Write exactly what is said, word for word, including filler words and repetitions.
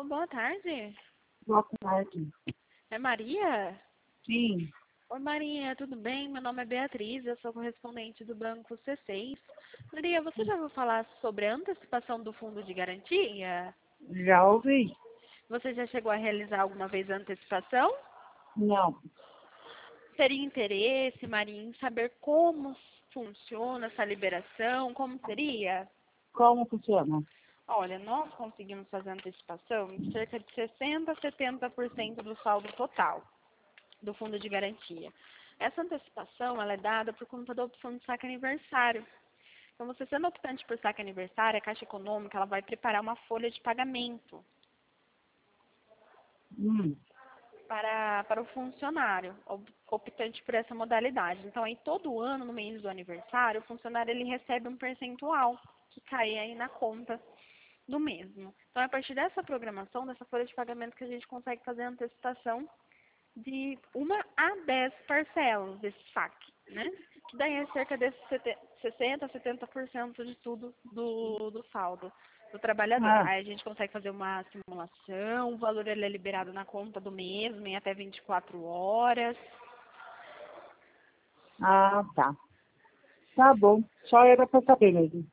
Alô, boa tarde. Boa tarde. É Maria? Sim. Oi, Maria, tudo bem? Meu nome é Beatriz, eu sou correspondente do Banco C seis. Maria, você já ouviu falar sobre a antecipação do fundo de garantia? Já ouvi? Você já chegou a realizar alguma vez a antecipação? Não. Teria interesse, Maria, em saber como funciona essa liberação? Como seria? Como funciona? Olha, nós conseguimos fazer antecipação de cerca de sessenta a setenta por cento do saldo total do fundo de garantia. Essa antecipação ela é dada por conta da opção de saque aniversário. Então, você sendo optante por saque aniversário, a Caixa Econômica ela vai preparar uma folha de pagamento Hum. para, para o funcionário optante por essa modalidade. Então, aí todo ano, no mês do aniversário, o funcionário ele recebe um percentual que cai aí na conta do mesmo. Então, é a partir dessa programação, dessa folha de pagamento, que a gente consegue fazer a antecipação de uma a dez parcelas desse saque, né? Que daí é cerca de sessenta a setenta por cento de tudo do, do saldo do trabalhador. Ah, Aí a gente consegue fazer uma simulação, o valor ele é liberado na conta do mesmo em até vinte e quatro horas. ah, tá. Tá bom. Só era para saber mesmo.